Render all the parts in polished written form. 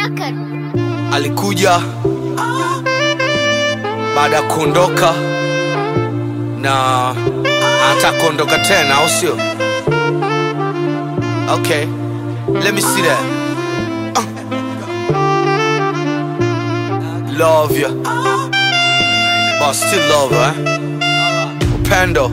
Alikuja baada ya kuondoka na anataka kuondoka tena, au sio? Okay, let me see that. Love you, but still love her, Upendo.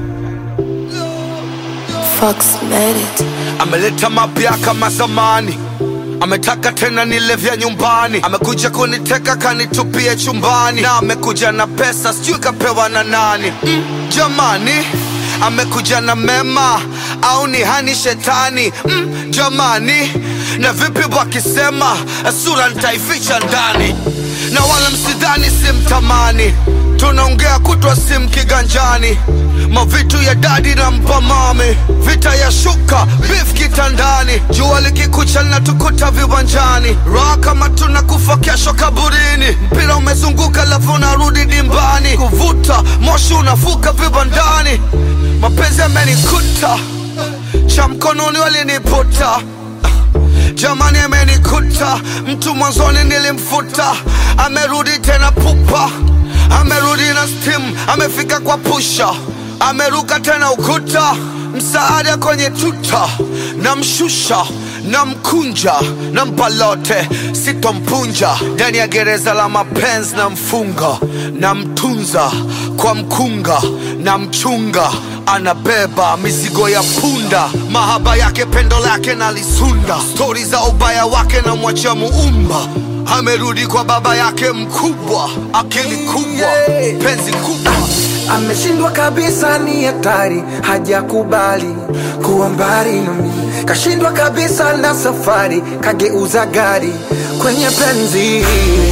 Fox made it. Ameleta mapya kama zamani, ametaka tena nile vya nyumbani. Amekuja kuniteka kanitupie chumbani, na amekuja na pesa sijui kapewa na nani. Jamani, amekuja na mema au ni hani shetani? Jamani, na vipi wakisema sura nitaificha ndani? Na wala msidhani simtamani, tunaongea kutwa sim kiganjani. Mavitu ya dadi na mpamame, vita ya shuka, beef kitandani. Jua likikucha linatukuta viwanjani, raha kama tunakufa kesho kaburini. Mpira umezunguka lafu narudi dimbani, kuvuta moshi unafuka vibandani. Mapenzi yamenikuta, cha mkononi waliniputa. Jamani amenikuta, mtu mwanzoni nilimfuta. Amerudi tena pupa, amerudi na steam, amefika kwa pusha. Ameruka tena ukuta, msaada kwenye tuta. Namshusha, namkunja, nampalote, sitompunja. Ndani ya gereza la mapenzi namfunga, namtunza kwa mkunga, namchunga. Anabeba mizigo ya punda, mahaba yake pendo lake nalisunda. Stori za ubaya wake na mwacha muumba. Amerudi kwa baba yake mkubwa, akili kubwa, penzi kubwa. Ameshindwa kabisa, ni hatari, hajakubali kuwa mbali nami. Kashindwa kabisa na safari, kageuza gari kwenye penzi.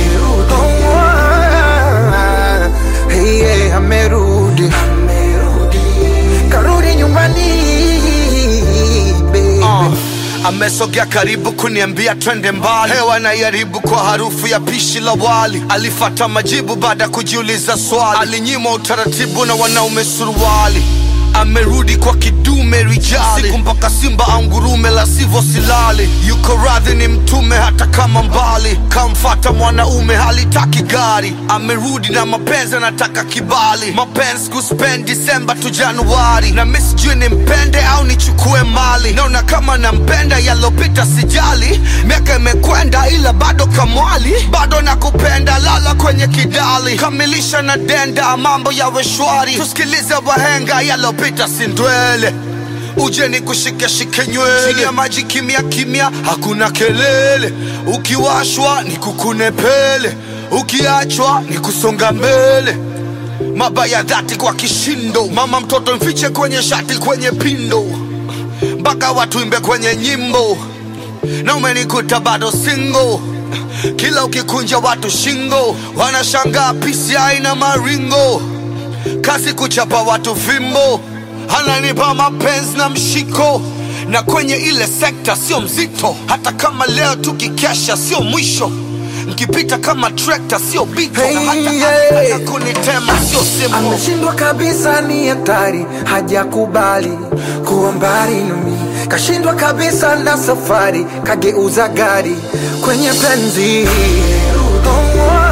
Hey, amerudi, karudi nyumbani, baby. Amesogea karibu kuniambia twende mbali. Hewa na yaribu kwa harufu ya pishi la wali. Alifata majibu baada kujiuliza swali. Alinyima utaratibu na wanaume suruali. Amerudi kwa kidume rijali, siku mpaka simba au ngurume, la sivyo silali. Yuko radhi ni mtume hata kama mbali. Kamfata mwanaume halitaki gari. Amerudi na mapenzi anataka kibali. Mapenzi kuspend Disemba tu Januari. Na mimi sijui nimpende au nichukue mali. Naona kama nampenda, yalopita sijali. Miaka imekwenda ila bado kamwali. Bado nakupenda, lala kwenye kidali. Kamilisha na denda, mambo yawe shwari. Tusikilize wahenga, yalopita sindwele. Uje ni kushike shike nywele. Chini ya maji kimya kimya, hakuna kelele. Ukiwashwa ni kukune pele, ukiachwa ni kusonga mbele. Mabaya dhati kwa kishindo. Mama mtoto mfiche kwenye shati kwenye pindo, mpaka watu imbe kwenye nyimbo. Na umenikuta bado single, kila ukikunja watu shingo. Wanashangaa pisi haina maringo, kasi kuchapa watu fimbo. Ananipa mapenzi na mshiko, na kwenye ile sekta sio mzito. Hata kama leo tukikesha sio mwisho. Nkipita kama trekta sio bito. Hey, na hata kunitema sio simu. Ameshindwa kabisa, ni hatari, hajakubali kuwa mbali nami. Kashindwa kabisa na safari, kageuza gari kwenye penzi.